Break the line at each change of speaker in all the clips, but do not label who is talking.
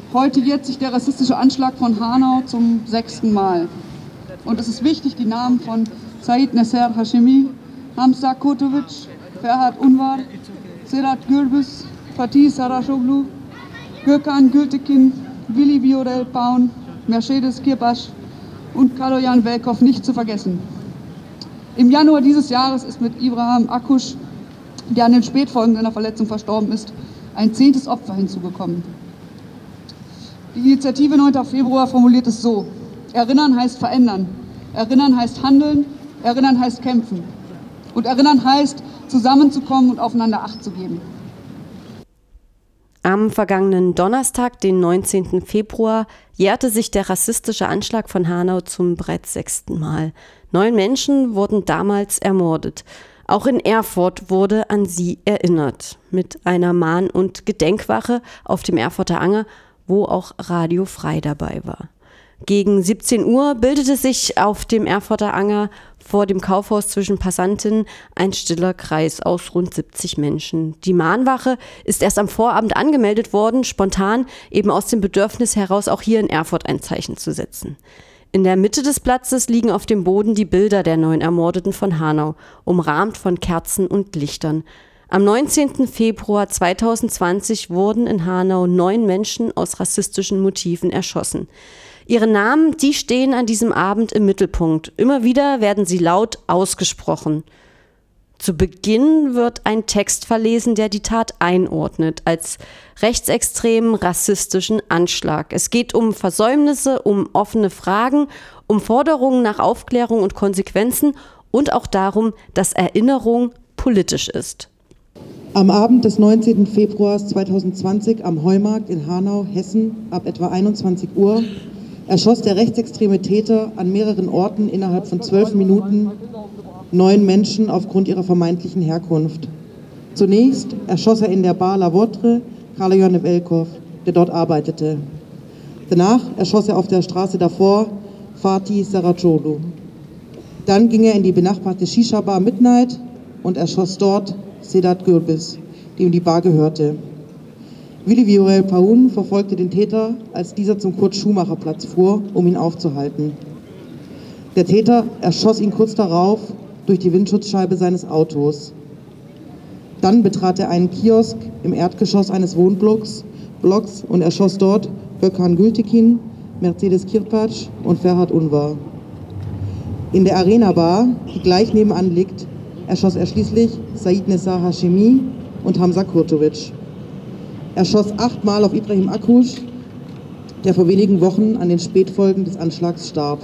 Heute jährt sich der rassistische Anschlag von Hanau zum 6. Mal. Und es ist wichtig, die Namen von Said Nasser Hashemi, Hamza Kurtovic, Ferhat Unvar, Sedat Gürbüz, Fatih Saracoglu, Gökhan Gültekin, Willi Viorel Paun, Mercedes Kirpasch und Kaloyan Velkov nicht zu vergessen. Im Januar dieses Jahres ist mit Ibrahim Akush, der an den Spätfolgen seiner Verletzung verstorben ist, ein 10. Opfer hinzugekommen. Die Initiative 9. Februar formuliert es so: Erinnern heißt verändern, erinnern heißt handeln, erinnern heißt kämpfen und erinnern heißt zusammenzukommen und aufeinander Acht zu geben.
Am vergangenen Donnerstag, den 19. Februar, jährte sich der rassistische Anschlag von Hanau zum bereits 6. Mal. 9 Menschen wurden damals ermordet. Auch in Erfurt wurde an sie erinnert, mit einer Mahn- und Gedenkwache auf dem Erfurter Anger, wo auch Radio Frei dabei war. Gegen 17 Uhr bildete sich auf dem Erfurter Anger vor dem Kaufhaus zwischen Passantinnen ein stiller Kreis aus rund 70 Menschen. Die Mahnwache ist erst am Vorabend angemeldet worden, spontan eben aus dem Bedürfnis heraus, auch hier in Erfurt ein Zeichen zu setzen. In der Mitte des Platzes liegen auf dem Boden die Bilder der 9 Ermordeten von Hanau, umrahmt von Kerzen und Lichtern. Am 19. Februar 2020 wurden in Hanau 9 Menschen aus rassistischen Motiven erschossen. Ihre Namen, die stehen an diesem Abend im Mittelpunkt. Immer wieder werden sie laut ausgesprochen. Zu Beginn wird ein Text verlesen, der die Tat einordnet als rechtsextremen rassistischen Anschlag. Es geht um Versäumnisse, um offene Fragen, um Forderungen nach Aufklärung und Konsequenzen und auch darum, dass Erinnerung politisch ist.
Am Abend des 19. Februars 2020 am Heumarkt in Hanau, Hessen, ab etwa 21 Uhr, erschoss der rechtsextreme Täter an mehreren Orten innerhalb von 12 Minuten 9 Menschen aufgrund ihrer vermeintlichen Herkunft. Zunächst erschoss er in der Bar La Votre Kaloyan Velkov, der dort arbeitete. Danach erschoss er auf der Straße davor Fatih Saracoglu. Dann ging er in die benachbarte Shisha-Bar Midnight und erschoss dort Sedat Gürbüz, dem die Bar gehörte. Willi Viorel Paun verfolgte den Täter, als dieser zum Kurt-Schumacher-Platz fuhr, um ihn aufzuhalten. Der Täter erschoss ihn kurz darauf durch die Windschutzscheibe seines Autos. Dann betrat er einen Kiosk im Erdgeschoss eines Wohnblocks und erschoss dort Gökhan Gültekin, Mercedes Kirpasch und Ferhat Unvar. In der Arena Bar, die gleich nebenan liegt, erschoss er schließlich Said Nasser Hashemi und Hamza Kurtovic. Er schoss 8 Mal auf Ibrahim Akush, der vor wenigen Wochen an den Spätfolgen des Anschlags starb.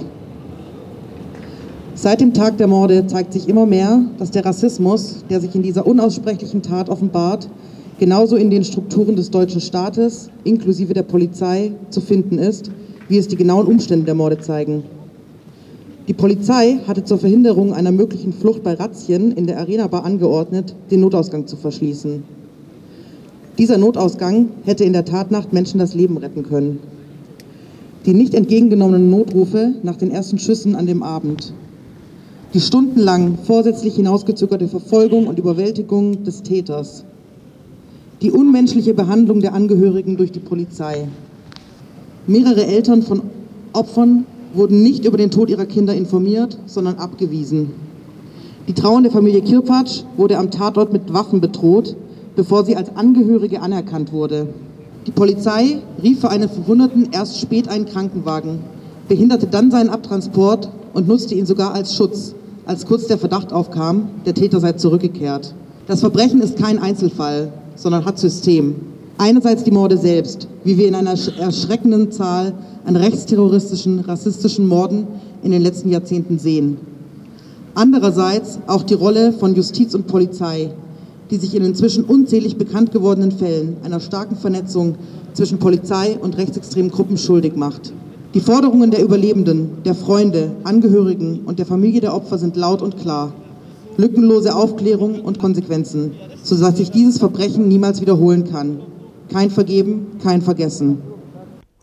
Seit dem Tag der Morde zeigt sich immer mehr, dass der Rassismus, der sich in dieser unaussprechlichen Tat offenbart, genauso in den Strukturen des deutschen Staates, inklusive der Polizei, zu finden ist, wie es die genauen Umstände der Morde zeigen. Die Polizei hatte zur Verhinderung einer möglichen Flucht bei Razzien in der Arena Bar angeordnet, den Notausgang zu verschließen. Dieser Notausgang hätte in der Tatnacht Menschen das Leben retten können. Die nicht entgegengenommenen Notrufe nach den ersten Schüssen an dem Abend. Die stundenlang vorsätzlich hinausgezögerte Verfolgung und Überwältigung des Täters. Die unmenschliche Behandlung der Angehörigen durch die Polizei. Mehrere Eltern von Opfern wurden nicht über den Tod ihrer Kinder informiert, sondern abgewiesen. Die trauernde Familie Kirpasch wurde am Tatort mit Waffen bedroht, bevor sie als Angehörige anerkannt wurde. Die Polizei rief für einen Verwundeten erst spät einen Krankenwagen, behinderte dann seinen Abtransport und nutzte ihn sogar als Schutz, als kurz der Verdacht aufkam, der Täter sei zurückgekehrt. Das Verbrechen ist kein Einzelfall, sondern hat System. Einerseits die Morde selbst, wie wir in einer erschreckenden Zahl an rechtsterroristischen, rassistischen Morden in den letzten Jahrzehnten sehen. Andererseits auch die Rolle von Justiz und Polizei, die sich in inzwischen unzählig bekannt gewordenen Fällen einer starken Vernetzung zwischen Polizei und rechtsextremen Gruppen schuldig macht. Die Forderungen der Überlebenden, der Freunde, Angehörigen und der Familie der Opfer sind laut und klar. Lückenlose Aufklärung und Konsequenzen, sodass sich dieses Verbrechen niemals wiederholen kann. Kein Vergeben, kein Vergessen.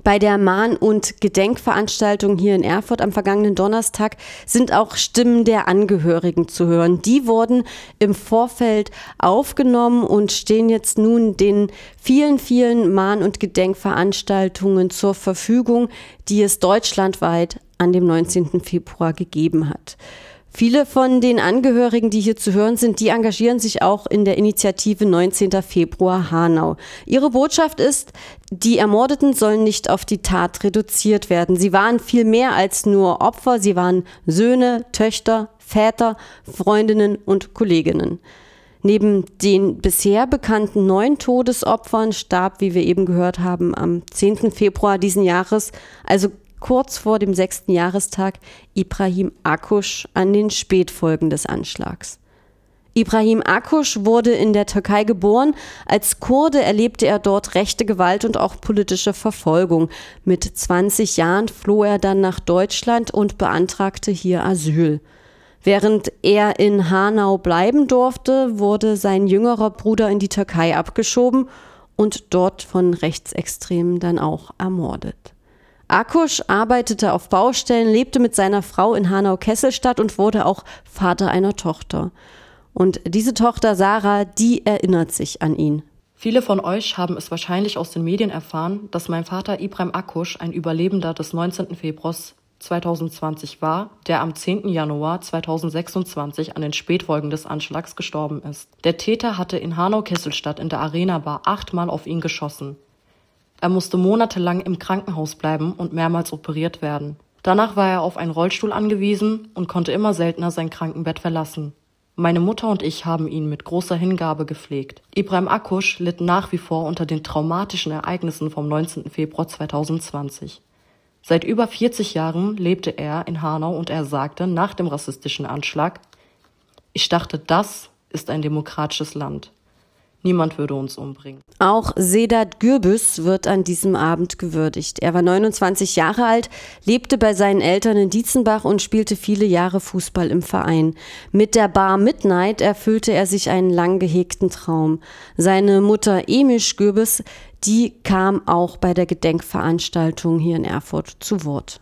Bei der Mahn- und Gedenkveranstaltung hier in Erfurt am vergangenen Donnerstag sind auch Stimmen der Angehörigen zu hören. Die wurden im Vorfeld aufgenommen und stehen jetzt nun den vielen, vielen Mahn- und Gedenkveranstaltungen zur Verfügung, die es deutschlandweit an dem 19. Februar gegeben hat. Viele von den Angehörigen, die hier zu hören sind, die engagieren sich auch in der Initiative 19. Februar Hanau. Ihre Botschaft ist, die Ermordeten sollen nicht auf die Tat reduziert werden. Sie waren viel mehr als nur Opfer. Sie waren Söhne, Töchter, Väter, Freundinnen und Kolleginnen. Neben den bisher bekannten 9 Todesopfern starb, wie wir eben gehört haben, am 10. Februar diesen Jahres, also kurz vor dem 6. Jahrestag, Ibrahim Akkuş an den Spätfolgen des Anschlags. Ibrahim Akkuş wurde in der Türkei geboren. Als Kurde erlebte er dort rechte Gewalt und auch politische Verfolgung. Mit 20 Jahren floh er dann nach Deutschland und beantragte hier Asyl. Während er in Hanau bleiben durfte, wurde sein jüngerer Bruder in die Türkei abgeschoben und dort von Rechtsextremen dann auch ermordet. Akkuş arbeitete auf Baustellen, lebte mit seiner Frau in Hanau-Kesselstadt und wurde auch Vater einer Tochter. Und diese Tochter Sarah, die erinnert sich an ihn.
Viele von euch haben es wahrscheinlich aus den Medien erfahren, dass mein Vater Ibrahim Akkuş ein Überlebender des 19. Februars 2020 war, der am 10. Januar 2026 an den Spätfolgen des Anschlags gestorben ist. Der Täter hatte in Hanau-Kesselstadt in der Arena Bar 8-mal auf ihn geschossen. Er musste monatelang im Krankenhaus bleiben und mehrmals operiert werden. Danach war er auf einen Rollstuhl angewiesen und konnte immer seltener sein Krankenbett verlassen. Meine Mutter und ich haben ihn mit großer Hingabe gepflegt. Ibrahim Akkuş litt nach wie vor unter den traumatischen Ereignissen vom 19. Februar 2020. Seit über 40 Jahren lebte er in Hanau und er sagte nach dem rassistischen Anschlag: Ich dachte, das ist ein demokratisches Land. Niemand würde uns umbringen.
Auch Sedat Gürbüz wird an diesem Abend gewürdigt. Er war 29 Jahre alt, lebte bei seinen Eltern in Dietzenbach und spielte viele Jahre Fußball im Verein. Mit der Bar Midnight erfüllte er sich einen lang gehegten Traum. Seine Mutter Emiş Gürbüz, die kam auch bei der Gedenkveranstaltung hier in Erfurt zu Wort.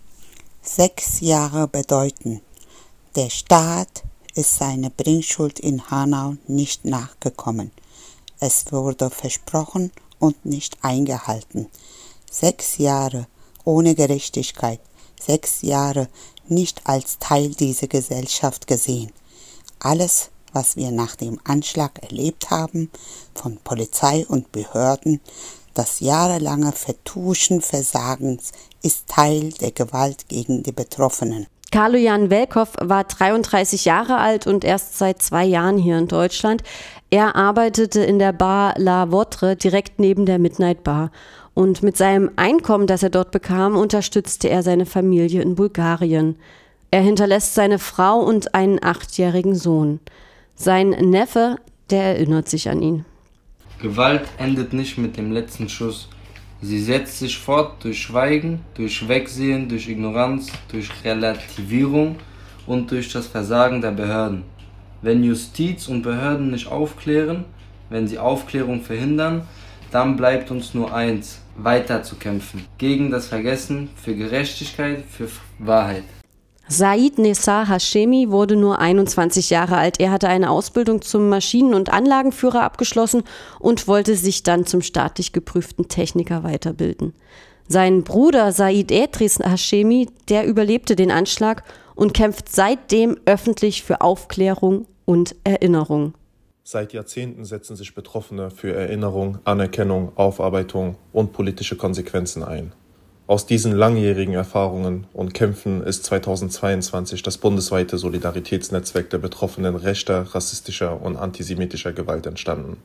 6 Jahre bedeuten, der Staat ist seiner Bringschuld in Hanau nicht nachgekommen. Es wurde versprochen und nicht eingehalten. 6 Jahre ohne Gerechtigkeit, 6 Jahre nicht als Teil dieser Gesellschaft gesehen. Alles, was wir nach dem Anschlag erlebt haben, von Polizei und Behörden, das jahrelange Vertuschen Versagens, ist Teil der Gewalt gegen die Betroffenen.
Carlo-Jan Welkow war 33 Jahre alt und erst seit 2 Jahren hier in Deutschland. Er arbeitete in der Bar La Votre direkt neben der Midnight Bar. Und mit seinem Einkommen, das er dort bekam, unterstützte er seine Familie in Bulgarien. Er hinterlässt seine Frau und einen 8-jährigen Sohn. Sein Neffe, der erinnert sich an ihn.
Gewalt endet nicht mit dem letzten Schuss. Sie setzt sich fort durch Schweigen, durch Wegsehen, durch Ignoranz, durch Relativierung und durch das Versagen der Behörden. Wenn Justiz und Behörden nicht aufklären, wenn sie Aufklärung verhindern, dann bleibt uns nur eins: weiterzukämpfen. Gegen das Vergessen, für Gerechtigkeit, für Wahrheit.
Said Nessar Hashemi wurde nur 21 Jahre alt. Er hatte eine Ausbildung zum Maschinen- und Anlagenführer abgeschlossen und wollte sich dann zum staatlich geprüften Techniker weiterbilden. Sein Bruder Said Edris Hashemi, der überlebte den Anschlag und kämpft seitdem öffentlich für Aufklärung und Erinnerung.
Seit Jahrzehnten setzen sich Betroffene für Erinnerung, Anerkennung, Aufarbeitung und politische Konsequenzen ein. Aus diesen langjährigen Erfahrungen und Kämpfen ist 2022 das bundesweite Solidaritätsnetzwerk der Betroffenen rechter, rassistischer und antisemitischer Gewalt entstanden.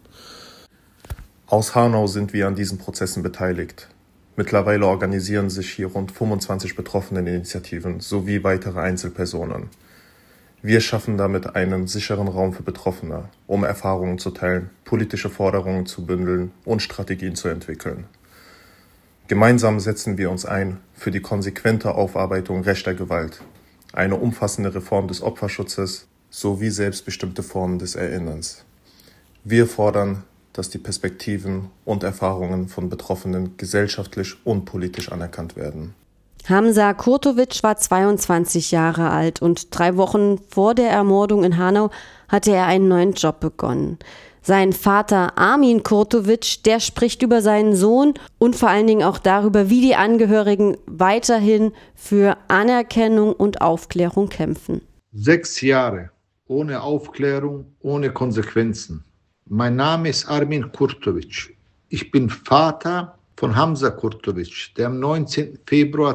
Aus Hanau sind wir an diesen Prozessen beteiligt. Mittlerweile organisieren sich hier rund 25 Betroffeneninitiativen sowie weitere Einzelpersonen. Wir schaffen damit einen sicheren Raum für Betroffene, um Erfahrungen zu teilen, politische Forderungen zu bündeln und Strategien zu entwickeln. Gemeinsam setzen wir uns ein für die konsequente Aufarbeitung rechter Gewalt, eine umfassende Reform des Opferschutzes sowie selbstbestimmte Formen des Erinnerns. Wir fordern, dass die Perspektiven und Erfahrungen von Betroffenen gesellschaftlich und politisch anerkannt werden.
Hamza Kurtovic war 22 Jahre alt und 3 Wochen vor der Ermordung in Hanau hatte er einen neuen Job begonnen. Sein Vater Armin Kurtovic, der spricht über seinen Sohn und vor allen Dingen auch darüber, wie die Angehörigen weiterhin für Anerkennung und Aufklärung kämpfen.
6 Jahre ohne Aufklärung, ohne Konsequenzen. Mein Name ist Armin Kurtovic. Ich bin Vater von Hamza Kurtovic, der am 19. Februar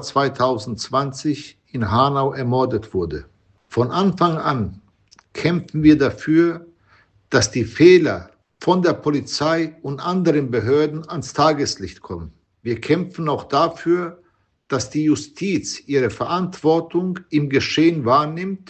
2020 in Hanau ermordet wurde. Von Anfang an kämpfen wir dafür, dass die Fehler von der Polizei und anderen Behörden ans Tageslicht kommen. Wir kämpfen auch dafür, dass die Justiz ihre Verantwortung im Geschehen wahrnimmt.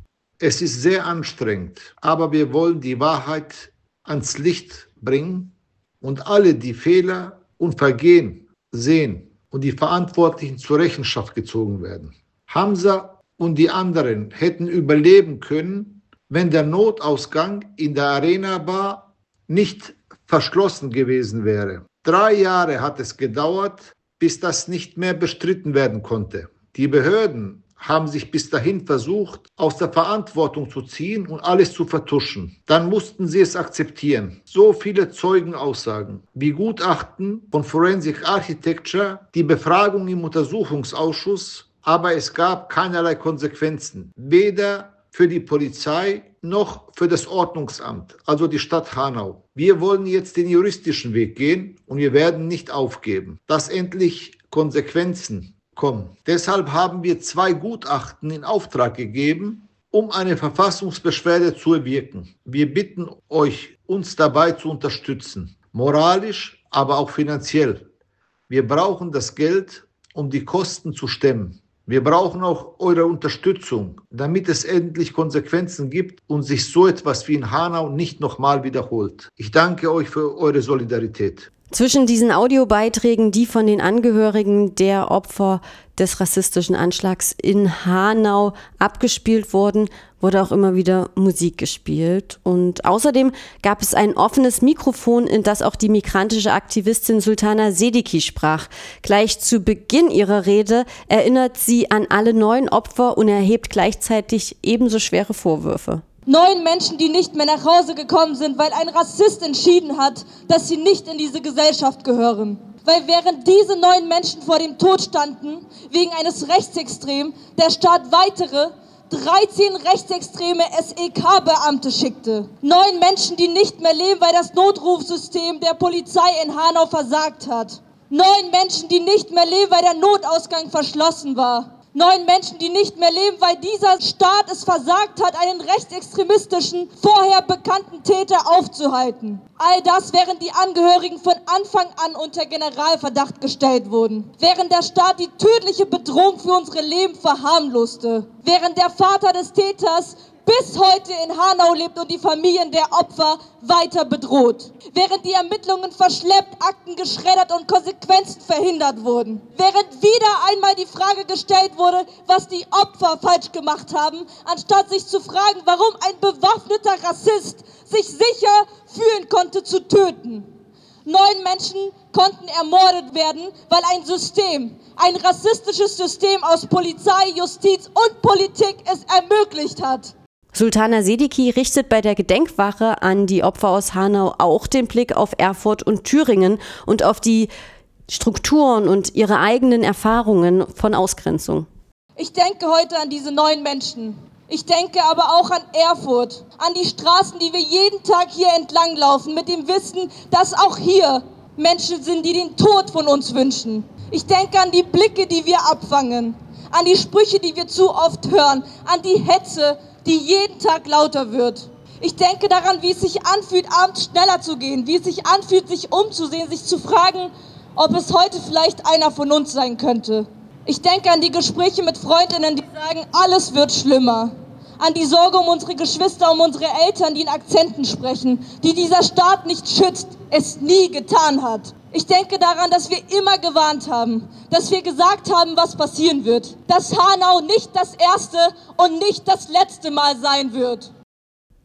Es ist sehr anstrengend, aber wir wollen die Wahrheit ans Licht bringen und alle, die Fehler und Vergehen sehen und die Verantwortlichen zur Rechenschaft gezogen werden. Hamza und die anderen hätten überleben können, wenn der Notausgang in der Arena Bar nicht verschlossen gewesen wäre. 3 Jahre hat es gedauert, bis das nicht mehr bestritten werden konnte. Die Behörden haben sich bis dahin versucht, aus der Verantwortung zu ziehen und alles zu vertuschen. Dann mussten sie es akzeptieren. So viele Zeugenaussagen wie Gutachten von Forensic Architecture, die Befragung im Untersuchungsausschuss, aber es gab keinerlei Konsequenzen. Weder für die Polizei noch für das Ordnungsamt, also die Stadt Hanau. Wir wollen jetzt den juristischen Weg gehen und wir werden nicht aufgeben, dass endlich Konsequenzen kommen. Deshalb haben wir 2 Gutachten in Auftrag gegeben, um eine Verfassungsbeschwerde zu erwirken. Wir bitten euch, uns dabei zu unterstützen, moralisch, aber auch finanziell. Wir brauchen das Geld, um die Kosten zu stemmen. Wir brauchen auch eure Unterstützung, damit es endlich Konsequenzen gibt und sich so etwas wie in Hanau nicht nochmal wiederholt. Ich danke euch für eure Solidarität.
Zwischen diesen Audiobeiträgen, die von den Angehörigen der Opfer des rassistischen Anschlags in Hanau abgespielt wurden, wurde auch immer wieder Musik gespielt. Und außerdem gab es ein offenes Mikrofon, in das auch die migrantische Aktivistin Sultana Sediki sprach. Gleich zu Beginn ihrer Rede erinnert sie an alle 9 Opfer und erhebt gleichzeitig ebenso schwere Vorwürfe.
9 Menschen, die nicht mehr nach Hause gekommen sind, weil ein Rassist entschieden hat, dass sie nicht in diese Gesellschaft gehören. Weil während diese 9 Menschen vor dem Tod standen, wegen eines Rechtsextremen, der Staat weitere 13 rechtsextreme SEK-Beamte schickte. 9 Menschen, die nicht mehr leben, weil das Notrufsystem der Polizei in Hanau versagt hat. 9 Menschen, die nicht mehr leben, weil der Notausgang verschlossen war. 9 Menschen, die nicht mehr leben, weil dieser Staat es versagt hat, einen rechtsextremistischen, vorher bekannten Täter aufzuhalten. All das, während die Angehörigen von Anfang an unter Generalverdacht gestellt wurden. Während der Staat die tödliche Bedrohung für unsere Leben verharmloste. Während der Vater des Täters bis heute in Hanau lebt und die Familien der Opfer weiter bedroht. Während die Ermittlungen verschleppt, Akten geschreddert und Konsequenzen verhindert wurden. Während wieder einmal die Frage gestellt wurde, was die Opfer falsch gemacht haben, anstatt sich zu fragen, warum ein bewaffneter Rassist sich sicher fühlen konnte zu töten. 9 Menschen konnten ermordet werden, weil ein System, ein rassistisches System aus Polizei, Justiz und Politik es ermöglicht hat.
Sultana Sediki richtet bei der Gedenkwache an die Opfer aus Hanau auch den Blick auf Erfurt und Thüringen und auf die Strukturen und ihre eigenen Erfahrungen von Ausgrenzung.
Ich denke heute an diese 9 Menschen. Ich denke aber auch an Erfurt, an die Straßen, die wir jeden Tag hier entlanglaufen, mit dem Wissen, dass auch hier Menschen sind, die den Tod von uns wünschen. Ich denke an die Blicke, die wir abfangen, an die Sprüche, die wir zu oft hören, an die Hetze, die jeden Tag lauter wird. Ich denke daran, wie es sich anfühlt, abends schneller zu gehen, wie es sich anfühlt, sich umzusehen, sich zu fragen, ob es heute vielleicht einer von uns sein könnte. Ich denke an die Gespräche mit Freundinnen, die sagen, alles wird schlimmer. An die Sorge um unsere Geschwister, um unsere Eltern, die in Akzenten sprechen, die dieser Staat nicht schützt, es nie getan hat. Ich denke daran, dass wir immer gewarnt haben, dass wir gesagt haben, was passieren wird. Dass Hanau nicht das erste und nicht das letzte Mal sein wird.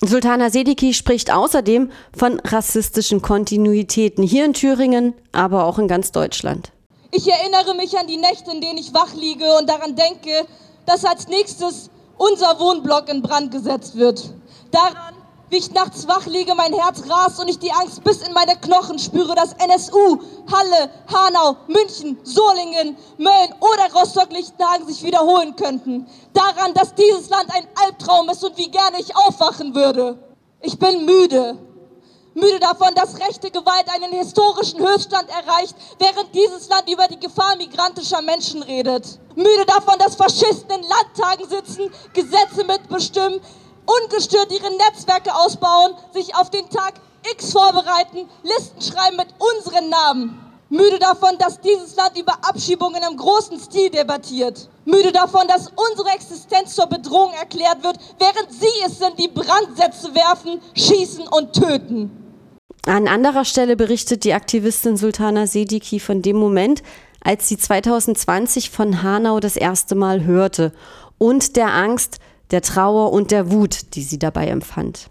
Sultana Sediki spricht außerdem von rassistischen Kontinuitäten hier in Thüringen, aber auch in ganz Deutschland.
Ich erinnere mich an die Nächte, in denen ich wach liege und daran denke, dass als nächstes unser Wohnblock in Brand gesetzt wird. Daran, wie ich nachts wach liege, mein Herz rast und ich die Angst bis in meine Knochen spüre, dass NSU, Halle, Hanau, München, Solingen, Mölln oder Rostock-Lichtenhagen sich wiederholen könnten. Daran, dass dieses Land ein Albtraum ist und wie gerne ich aufwachen würde. Ich bin müde. Müde davon, dass rechte Gewalt einen historischen Höchststand erreicht, während dieses Land über die Gefahr migrantischer Menschen redet. Müde davon, dass Faschisten in Landtagen sitzen, Gesetze mitbestimmen, ungestört ihre Netzwerke ausbauen, sich auf den Tag X vorbereiten, Listen schreiben mit unseren Namen. Müde davon, dass dieses Land über Abschiebungen im großen Stil debattiert. Müde davon, dass unsere Existenz zur Bedrohung erklärt wird, während sie es sind, die Brandsätze werfen, schießen und töten.
An anderer Stelle berichtet die Aktivistin Sultana Sediki von dem Moment, als sie 2020 von Hanau das erste Mal hörte und der Angst, der Trauer und der Wut, die sie dabei empfand.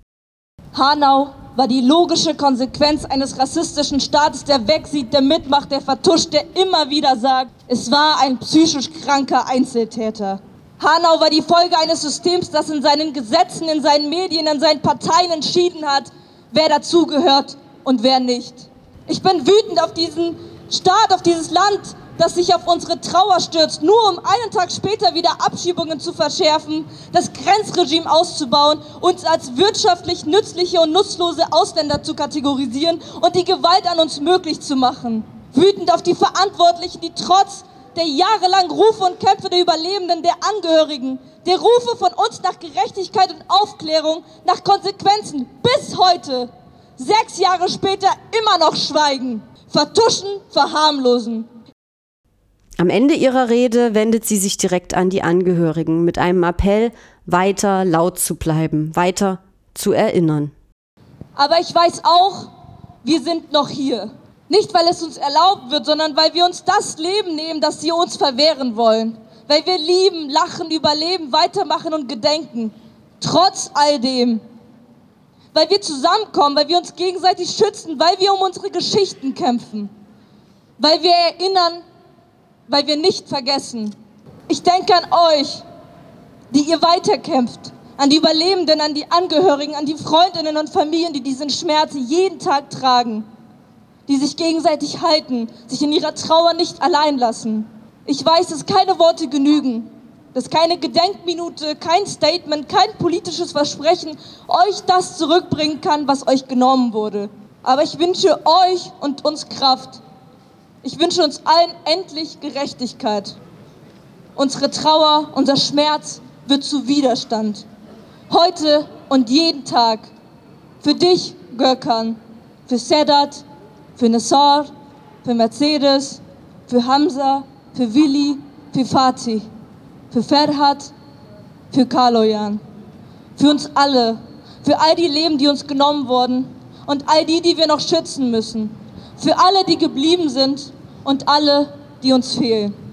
Hanau war die logische Konsequenz eines rassistischen Staates, der wegsieht, der mitmacht, der vertuscht, der immer wieder sagt, es war ein psychisch kranker Einzeltäter. Hanau war die Folge eines Systems, das in seinen Gesetzen, in seinen Medien, in seinen Parteien entschieden hat, wer dazugehört und wer nicht. Ich bin wütend auf diesen Staat, auf dieses Land, das sich auf unsere Trauer stürzt, nur um einen Tag später wieder Abschiebungen zu verschärfen, das Grenzregime auszubauen, uns als wirtschaftlich nützliche und nutzlose Ausländer zu kategorisieren und die Gewalt an uns möglich zu machen. Wütend auf die Verantwortlichen, die trotz der jahrelangen Rufe und Kämpfe der Überlebenden, der Angehörigen, der Rufe von uns nach Gerechtigkeit und Aufklärung, nach Konsequenzen bis heute, 6 Jahre später, immer noch schweigen, vertuschen, verharmlosen.
Am Ende ihrer Rede wendet sie sich direkt an die Angehörigen mit einem Appell, weiter laut zu bleiben, weiter zu erinnern.
Aber ich weiß auch, wir sind noch hier. Nicht, weil es uns erlaubt wird, sondern weil wir uns das Leben nehmen, das sie uns verwehren wollen. Weil wir lieben, lachen, überleben, weitermachen und gedenken. Trotz all dem. Weil wir zusammenkommen, weil wir uns gegenseitig schützen, weil wir um unsere Geschichten kämpfen. Weil wir erinnern, weil wir nicht vergessen. Ich denke an euch, die ihr weiterkämpft, an die Überlebenden, an die Angehörigen, an die Freundinnen und Familien, die diesen Schmerz jeden Tag tragen, die sich gegenseitig halten, sich in ihrer Trauer nicht allein lassen. Ich weiß, dass keine Worte genügen, dass keine Gedenkminute, kein Statement, kein politisches Versprechen euch das zurückbringen kann, was euch genommen wurde. Aber ich wünsche euch und uns Kraft. Ich wünsche uns allen endlich Gerechtigkeit. Unsere Trauer, unser Schmerz wird zu Widerstand. Heute und jeden Tag. Für dich, Gökhan. Für Sedat, für Nassar, für Mercedes, für Hamza, für Willi, für Fatih, für Ferhat, für Kaloyan. Für uns alle. Für all die Leben, die uns genommen wurden. Und all die, die wir noch schützen müssen. Für alle, die geblieben sind und alle, die uns fehlen.